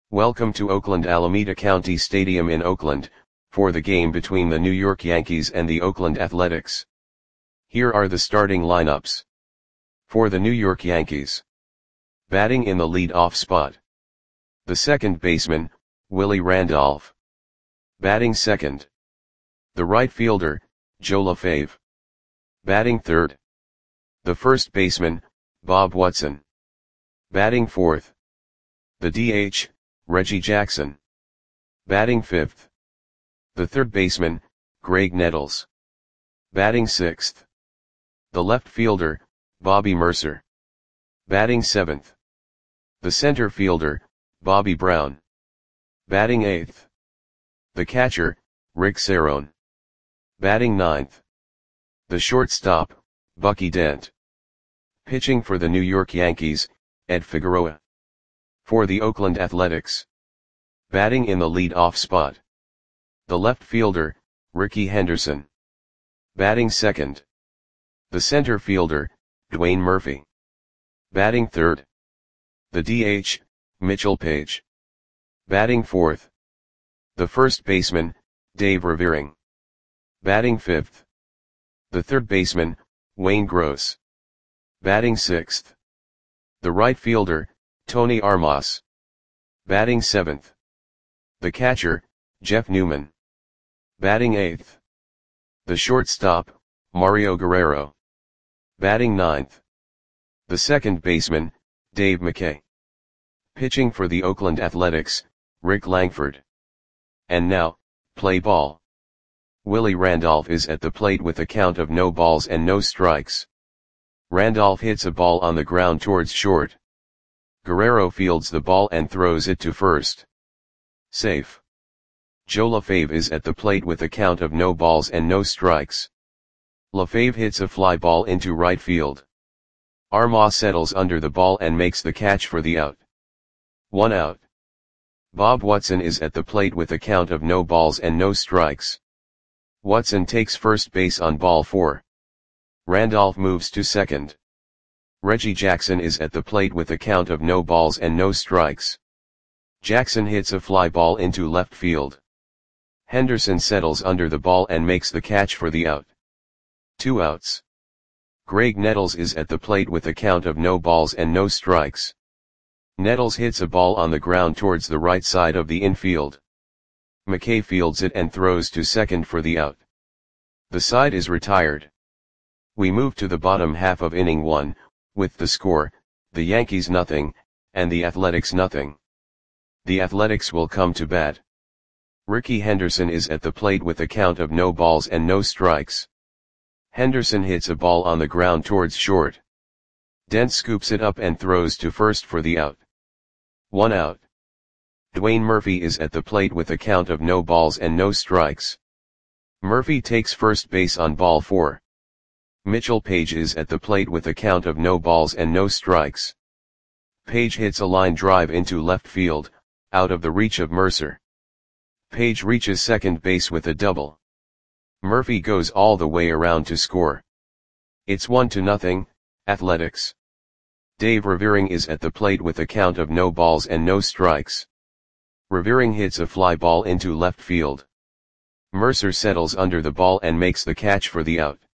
Welcome to Oakland Alameda County Stadium in Oakland, for the game between the New York Yankees and the Oakland Athletics. Here are the starting lineups. For the New York Yankees. Batting in the lead-off spot. The second baseman, Willie Randolph. Batting second. The right fielder, Joe LaFave. Batting third. The first baseman, Bob Watson. Batting fourth. The DH, Reggie Jackson. Batting fifth. The third baseman, Graig Nettles. Batting sixth. The left fielder, Bobby Murcer. Batting seventh. The center fielder, Bobby Brown. Batting eighth. The catcher, Rick Cerone. Batting ninth. The shortstop, Bucky Dent. Pitching for the New York Yankees, Ed Figueroa. For the Oakland Athletics. Batting in the lead-off spot. The left fielder, Rickey Henderson. Batting second. The center fielder, Dwayne Murphy. Batting third. The DH, Mitchell Page. Batting fourth. The first baseman, Dave Revering. Batting fifth. The third baseman, Wayne Gross. Batting sixth. The right fielder, Tony Armas. Batting seventh. The catcher, Jeff Newman. Batting eighth. The shortstop, Mario Guerrero. Batting ninth. The second baseman, Dave McKay. Pitching for the Oakland Athletics, Rick Langford. And now, play ball. Willie Randolph is at the plate with a count of no balls and no strikes. Randolph hits a ball on the ground towards short. Guerrero fields the ball and throws it to first. Safe. Joe LaFave is at the plate with a count of no balls and no strikes. LaFave hits a fly ball into right field. Armas settles under the ball and makes the catch for the out. 1 out. Bob Watson is at the plate with a count of no balls and no strikes. Watson takes first base on ball 4. Randolph moves to second. Reggie Jackson is at the plate with a count of no balls and no strikes. Jackson hits a fly ball into left field. Henderson settles under the ball and makes the catch for the out. 2 outs. Graig Nettles is at the plate with a count of no balls and no strikes. Nettles hits a ball on the ground towards the right side of the infield. McKay fields it and throws to second for the out. The side is retired. We move to the bottom half of inning 1, with the score, the Yankees nothing, and the Athletics nothing. The Athletics will come to bat. Rickey Henderson is at the plate with a count of no balls and no strikes. Henderson hits a ball on the ground towards short. Dent scoops it up and throws to first for the out. 1 out. Dwayne Murphy is at the plate with a count of no balls and no strikes. Murphy takes first base on ball 4. Mitchell Page is at the plate with a count of no balls and no strikes. Page hits a line drive into left field, out of the reach of Murcer. Page reaches second base with a double. Murphy goes all the way around to score. It's 1-0, Athletics. Dave Revering is at the plate with a count of no balls and no strikes. Revering hits a fly ball into left field. Murcer settles under the ball and makes the catch for the out.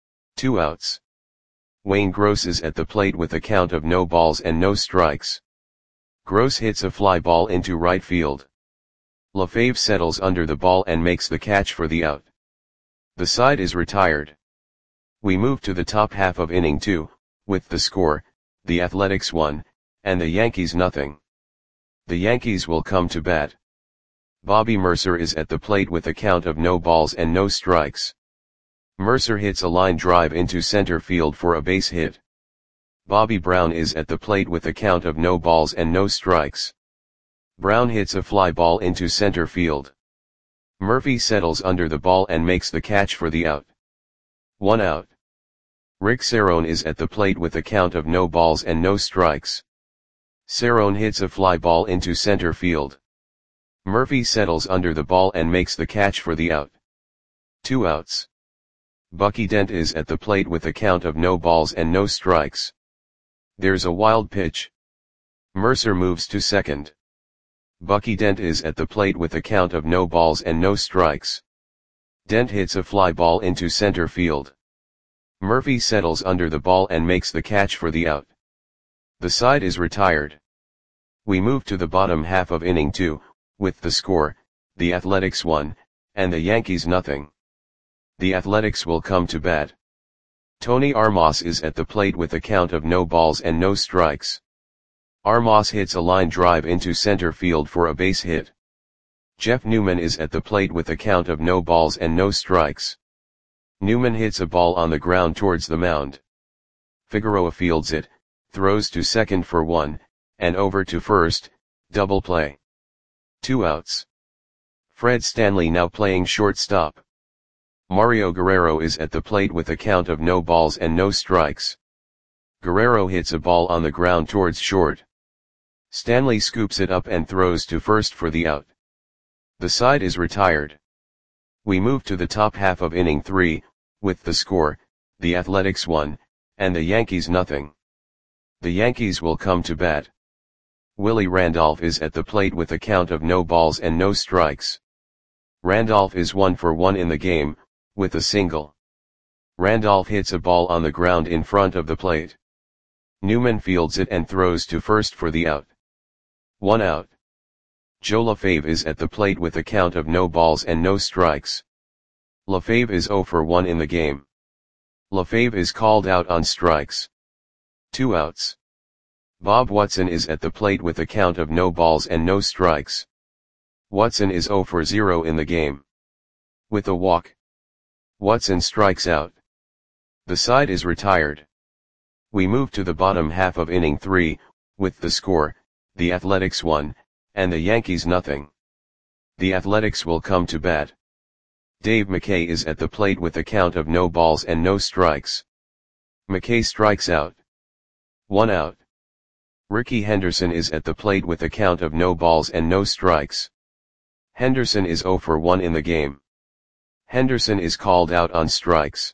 2 outs. Wayne Gross is at the plate with a count of no balls and no strikes. Gross hits a fly ball into right field. LaFave settles under the ball and makes the catch for the out. The side is retired. We move to the top half of inning 2, with the score, the Athletics 1, and the Yankees nothing. The Yankees will come to bat. Bobby Murcer is at the plate with a count of no balls and no strikes. Murcer hits a line drive into center field for a base hit. Bobby Brown is at the plate with a count of no balls and no strikes. Brown hits a fly ball into center field. Murphy settles under the ball and makes the catch for the out. 1 out. Rick Cerone is at the plate with a count of no balls and no strikes. Cerone hits a fly ball into center field. Murphy settles under the ball and makes the catch for the out. 2 outs. Bucky Dent is at the plate with a count of no balls and no strikes. There's a wild pitch. Murcer moves to second. Bucky Dent is at the plate with a count of no balls and no strikes. Dent hits a fly ball into center field. Murphy settles under the ball and makes the catch for the out. The side is retired. We move to the bottom half of inning 2, with the score, the Athletics 1, and the Yankees nothing. The Athletics will come to bat. Tony Armas is at the plate with a count of no balls and no strikes. Armas hits a line drive into center field for a base hit. Jeff Newman is at the plate with a count of no balls and no strikes. Newman hits a ball on the ground towards the mound. Figueroa fields it, throws to second for 1, and over to first, double play. 2 outs. Fred Stanley now playing shortstop. Mario Guerrero is at the plate with a count of no balls and no strikes. Guerrero hits a ball on the ground towards short. Stanley scoops it up and throws to first for the out. The side is retired. We move to the top half of inning 3, with the score, the Athletics 1, and the Yankees nothing. The Yankees will come to bat. Willie Randolph is at the plate with a count of no balls and no strikes. Randolph is 1 for 1 in the game, with a single. Randolph hits a ball on the ground in front of the plate. Newman fields it and throws to first for the out. 1 out. Joe LaFave is at the plate with a count of no balls and no strikes. LaFave is 0 for 1 in the game. LaFave is called out on strikes. 2 outs. Bob Watson is at the plate with a count of no balls and no strikes. Watson is 0 for 0 in the game. With a walk, Watson strikes out. The side is retired. We move to the bottom half of inning 3, with the score, the Athletics 1, and the Yankees nothing. The Athletics will come to bat. Dave McKay is at the plate with a count of no balls and no strikes. McKay strikes out. 1 out. Ricky Henderson is at the plate with a count of no balls and no strikes. Henderson is 0 for 1 in the game. Henderson is called out on strikes.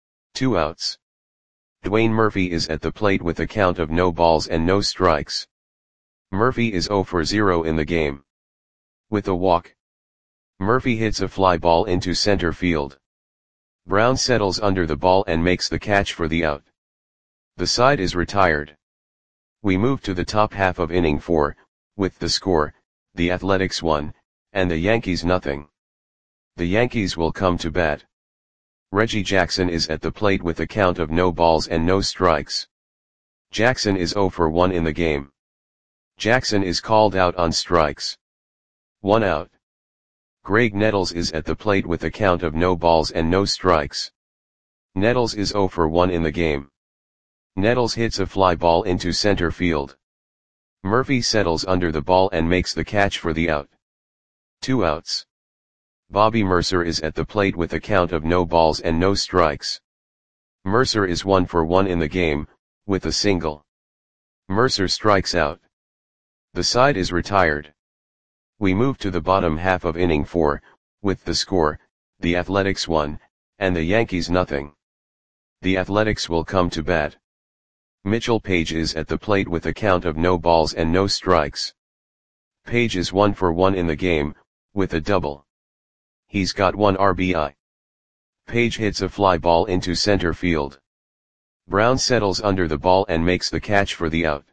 2 outs. Dwayne Murphy is at the plate with a count of no balls and no strikes. Murphy is 0 for 0 in the game. With a walk, Murphy hits a fly ball into center field. Brown settles under the ball and makes the catch for the out. The side is retired. We move to the top half of inning 4, with the score, the Athletics 1, and the Yankees nothing. The Yankees will come to bat. Reggie Jackson is at the plate with a count of no balls and no strikes. Jackson is 0 for 1 in the game. Jackson is called out on strikes. 1 out. Greg Nettles is at the plate with a count of no balls and no strikes. Nettles is 0 for 1 in the game. Nettles hits a fly ball into center field. Murphy settles under the ball and makes the catch for the out. 2 outs. Bobby Mercer is at the plate with a count of no balls and no strikes. Mercer is 1 for 1 in the game, with a single. Mercer strikes out. The side is retired. We move to the bottom half of inning 4, with the score, the Athletics 1, and the Yankees nothing. The Athletics will come to bat. Mitchell Page is at the plate with a count of no balls and no strikes. Page is 1 for 1 in the game, with a double. He's got 1 RBI. Page hits a fly ball into center field. Brown settles under the ball and makes the catch for the out.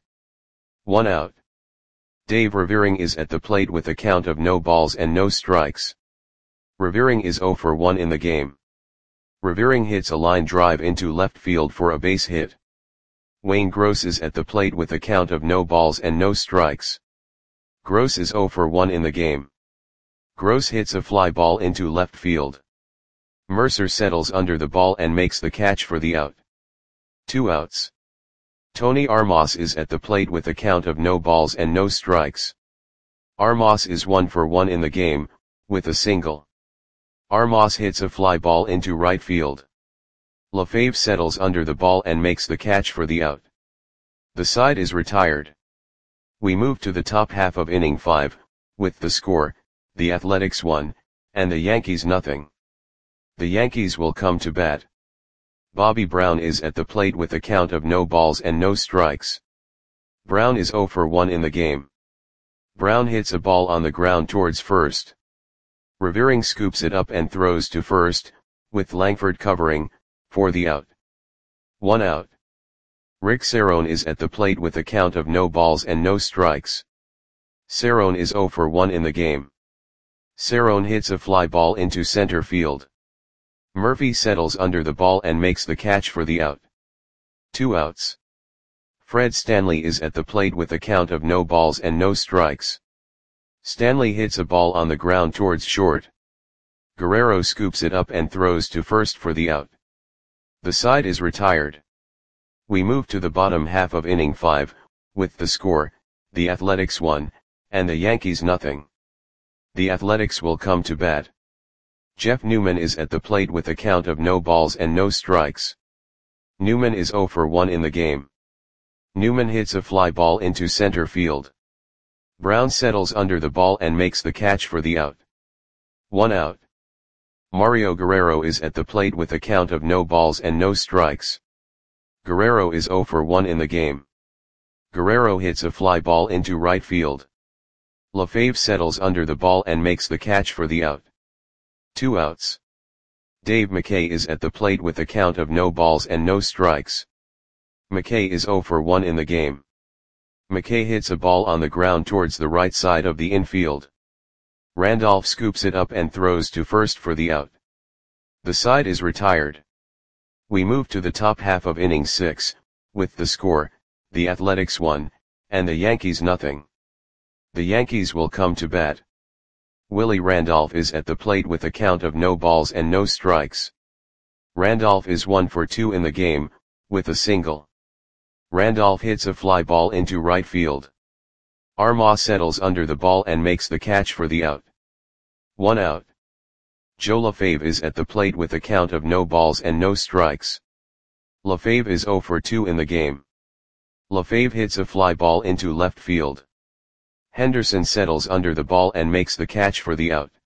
1 out. Dave Revering is at the plate with a count of no balls and no strikes. Revering is 0 for 1 in the game. Revering hits a line drive into left field for a base hit. Wayne Gross is at the plate with a count of no balls and no strikes. Gross is 0 for 1 in the game. Gross hits a fly ball into left field. Mercer settles under the ball and makes the catch for the out. 2 outs. Tony Armas is at the plate with a count of no balls and no strikes. Armas is 1 for 1 in the game, with a single. Armas hits a fly ball into right field. LaFave settles under the ball and makes the catch for the out. The side is retired. We move to the top half of inning 5, with the score, the Athletics 1, and the Yankees nothing. The Yankees will come to bat. Bobby Brown is at the plate with a count of no balls and no strikes. Brown is 0 for 1 in the game. Brown hits a ball on the ground towards first. Revering scoops it up and throws to first, with Langford covering, for the out. 1 out. Rick Cerrone is at the plate with a count of no balls and no strikes. Cerrone is 0 for 1 in the game. Cerrone hits a fly ball into center field. Murphy settles under the ball and makes the catch for the out. 2 outs. Fred Stanley is at the plate with a count of no balls and no strikes. Stanley hits a ball on the ground towards short. Guerrero scoops it up and throws to first for the out. The side is retired. We move to the bottom half of inning 5, with the score, the Athletics 1, and the Yankees nothing. The Athletics will come to bat. Jeff Newman is at the plate with a count of no balls and no strikes. Newman is 0 for 1 in the game. Newman hits a fly ball into center field. Brown settles under the ball and makes the catch for the out. 1 out. Mario Guerrero is at the plate with a count of no balls and no strikes. Guerrero is 0 for 1 in the game. Guerrero hits a fly ball into right field. LaFave settles under the ball and makes the catch for the out. 2 outs. Dave McKay is at the plate with a count of no balls and no strikes. McKay is 0 for 1 in the game. McKay hits a ball on the ground towards the right side of the infield. Randolph scoops it up and throws to first for the out. The side is retired. We move to the top half of inning 6, with the score, the Athletics 1, and the Yankees nothing. The Yankees will come to bat. Willie Randolph is at the plate with a count of no balls and no strikes. Randolph is 1 for 2 in the game, with a single. Randolph hits a fly ball into right field. Armah settles under the ball and makes the catch for the out. 1 out. Joe LaFave is at the plate with a count of no balls and no strikes. LaFave is 0 for 2 in the game. LaFave hits a fly ball into left field. Henderson settles under the ball and makes the catch for the out.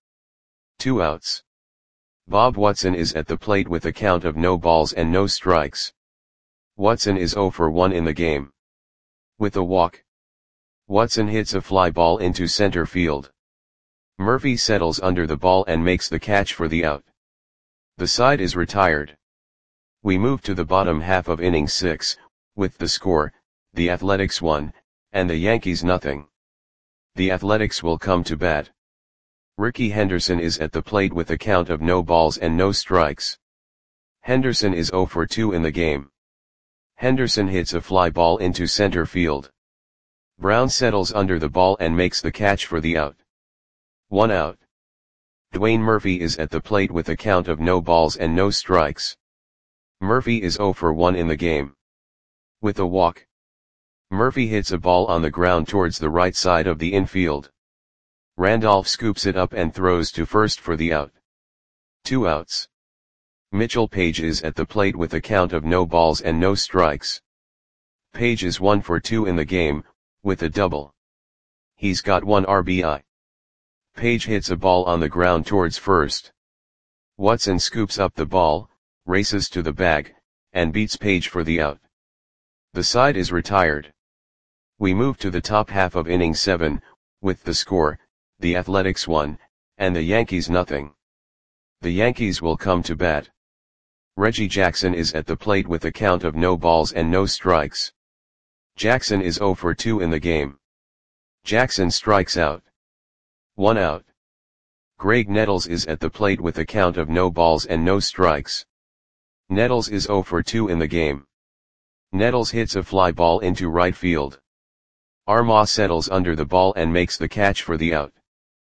2 outs. Bob Watson is at the plate with a count of no balls and no strikes. Watson is 0 for 1 in the game. With a walk. Watson hits a fly ball into center field. Murphy settles under the ball and makes the catch for the out. The side is retired. We move to the bottom half of inning 6, with the score, the Athletics 1, and the Yankees nothing. The Athletics will come to bat. Ricky Henderson is at the plate with a count of no balls and no strikes. Henderson is 0 for 2 in the game. Henderson hits a fly ball into center field. Brown settles under the ball and makes the catch for the out. 1 out. Dwayne Murphy is at the plate with a count of no balls and no strikes. Murphy is 0 for 1 in the game. With a walk. Murphy hits a ball on the ground towards the right side of the infield. Randolph scoops it up and throws to first for the out. 2 outs. Mitchell Page is at the plate with a count of no balls and no strikes. Page is 1 for 2 in the game, with a double. He's got 1 RBI. Page hits a ball on the ground towards first. Watson scoops up the ball, races to the bag, and beats Page for the out. The side is retired. We move to the top half of inning 7, with the score, the Athletics 1, and the Yankees nothing. The Yankees will come to bat. Reggie Jackson is at the plate with a count of no balls and no strikes. Jackson is 0 for 2 in the game. Jackson strikes out. 1 out. Greg Nettles is at the plate with a count of no balls and no strikes. Nettles is 0 for 2 in the game. Nettles hits a fly ball into right field. Armah settles under the ball and makes the catch for the out.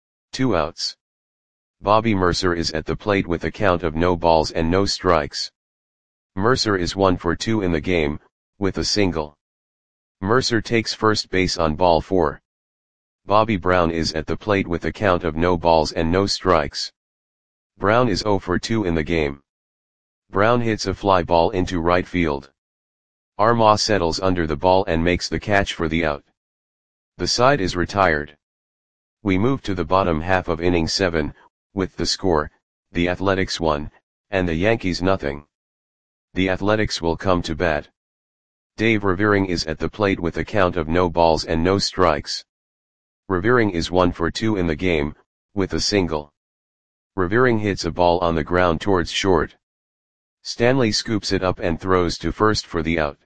2 outs. Bobby Mercer is at the plate with a count of no balls and no strikes. Mercer is 1 for 2 in the game, with a single. Mercer takes first base on ball 4. Bobby Brown is at the plate with a count of no balls and no strikes. Brown is 0 for 2 in the game. Brown hits a fly ball into right field. Armah settles under the ball and makes the catch for the out. The side is retired. We move to the bottom half of inning 7, with the score, the Athletics 1, and the Yankees nothing. The Athletics will come to bat. Dave Revering is at the plate with a count of no balls and no strikes. Revering is 1 for 2 in the game, with a single. Revering hits a ball on the ground towards short. Stanley scoops it up and throws to first for the out.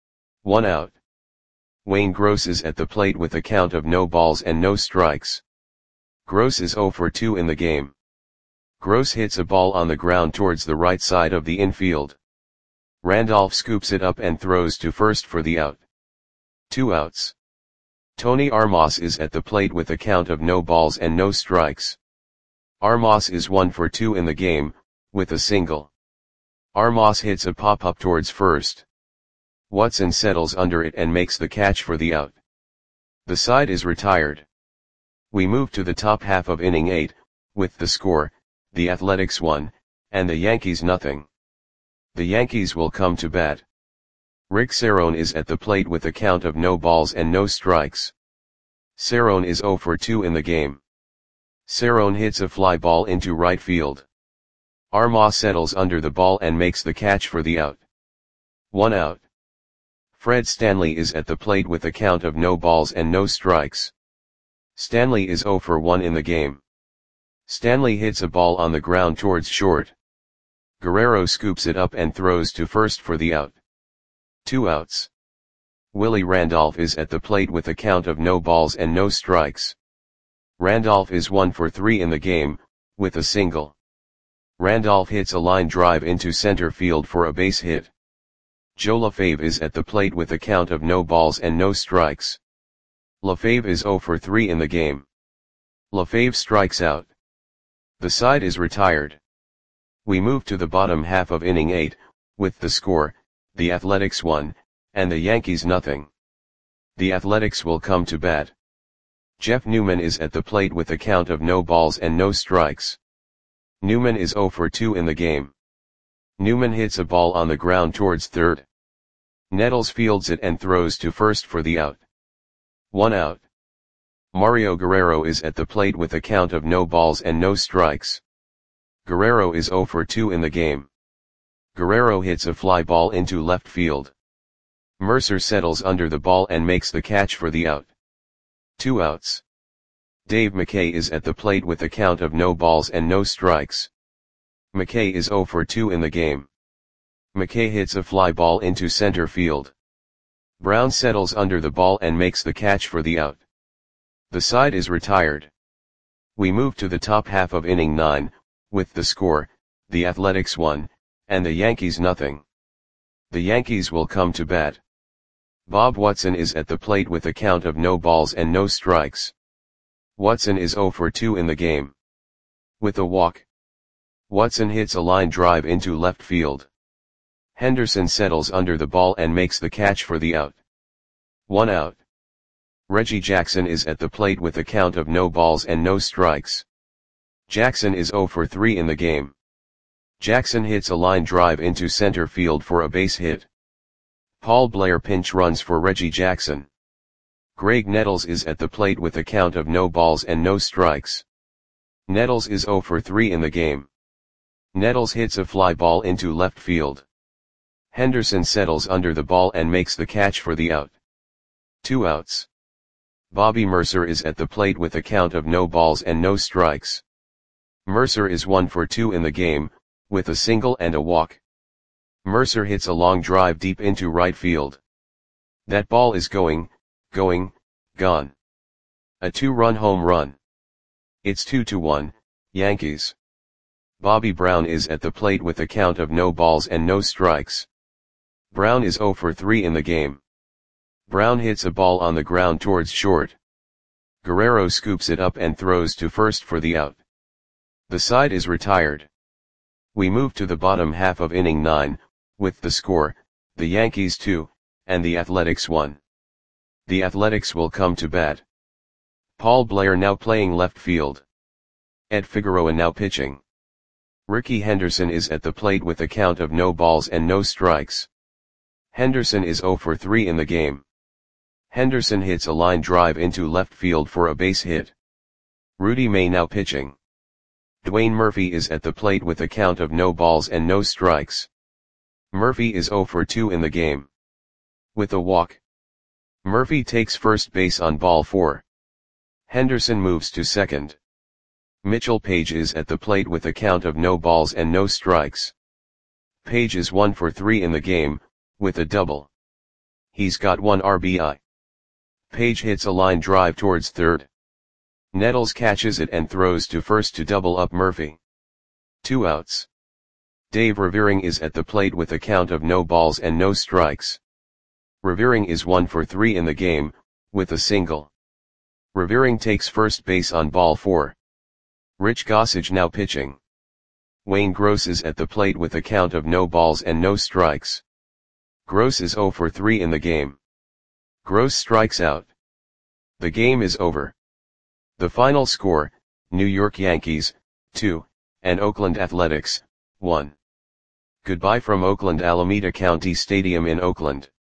1 out. Wayne Gross is at the plate with a count of no balls and no strikes. Gross is 0 for 2 in the game. Gross hits a ball on the ground towards the right side of the infield. Randolph scoops it up and throws to first for the out. 2 outs. Tony Armas is at the plate with a count of no balls and no strikes. Armas is 1 for 2 in the game, with a single. Armas hits a pop-up towards first. Watson settles under it and makes the catch for the out. The side is retired. We move to the top half of inning 8, with the score, the Athletics 1, and the Yankees nothing. The Yankees will come to bat. Rick Cerrone is at the plate with a count of no balls and no strikes. Cerrone is 0 for 2 in the game. Cerrone hits a fly ball into right field. Armas settles under the ball and makes the catch for the out. 1 out. Fred Stanley is at the plate with a count of no balls and no strikes. Stanley is 0 for 1 in the game. Stanley hits a ball on the ground towards short. Guerrero scoops it up and throws to first for the out. 2 outs. Willie Randolph is at the plate with a count of no balls and no strikes. Randolph is 1 for 3 in the game, with a single. Randolph hits a line drive into center field for a base hit. Joe LaFave is at the plate with a count of no balls and no strikes. LaFave is 0 for 3 in the game. LaFave strikes out. The side is retired. We move to the bottom half of inning 8, with the score, the Athletics 1, and the Yankees nothing. The Athletics will come to bat. Jeff Newman is at the plate with a count of no balls and no strikes. Newman is 0 for 2 in the game. Newman hits a ball on the ground towards third. Nettles fields it and throws to first for the out. 1 out. Mario Guerrero is at the plate with a count of no balls and no strikes. Guerrero is 0 for 2 in the game. Guerrero hits a fly ball into left field. Mercer settles under the ball and makes the catch for the out. 2 outs. Dave McKay is at the plate with a count of no balls and no strikes. McKay is 0 for 2 in the game. McKay hits a fly ball into center field. Brown settles under the ball and makes the catch for the out. The side is retired. We move to the top half of inning 9, with the score, the Athletics 1, and the Yankees nothing. The Yankees will come to bat. Bob Watson is at the plate with a count of no balls and no strikes. Watson is 0 for 2 in the game. With a walk. Watson hits a line drive into left field. Henderson settles under the ball and makes the catch for the out. 1 out. Reggie Jackson is at the plate with a count of no balls and no strikes. Jackson is 0 for 3 in the game. Jackson hits a line drive into center field for a base hit. Paul Blair pinch runs for Reggie Jackson. Greg Nettles is at the plate with a count of no balls and no strikes. Nettles is 0 for 3 in the game. Nettles hits a fly ball into left field. Henderson settles under the ball and makes the catch for the out. 2 outs. Bobby Mercer is at the plate with a count of no balls and no strikes. Mercer is 1 for 2 in the game, with a single and a walk. Mercer hits a long drive deep into right field. That ball is gone. A 2-run home run. It's 2-1, Yankees. Bobby Brown is at the plate with a count of no balls and no strikes. Brown is 0 for 3 in the game. Brown hits a ball on the ground towards short. Guerrero scoops it up and throws to first for the out. The side is retired. We move to the bottom half of inning 9, with the score, the Yankees 2, and the Athletics 1. The Athletics will come to bat. Paul Blair now playing left field. Ed Figueroa now pitching. Ricky Henderson is at the plate with a count of no balls and no strikes. Henderson is 0 for 3 in the game. Henderson hits a line drive into left field for a base hit. Rudy May now pitching. Dwayne Murphy is at the plate with a count of no balls and no strikes. Murphy is 0 for 2 in the game. With a walk. Murphy takes first base on ball 4. Henderson moves to second. Mitchell Page is at the plate with a count of no balls and no strikes. Page is 1 for 3 in the game, with a double. He's got 1 RBI. Page hits a line drive towards third. Nettles catches it and throws to first to double up Murphy. 2 outs. Dave Revering is at the plate with a count of no balls and no strikes. Revering is 1 for 3 in the game, with a single. Revering takes first base on ball 4. Rich Gossage now pitching. Wayne Gross is at the plate with a count of no balls and no strikes. Gross is 0 for 3 in the game. Gross strikes out. The game is over. The final score, New York Yankees, 2, and Oakland Athletics, 1. Goodbye from Oakland Alameda County Stadium in Oakland.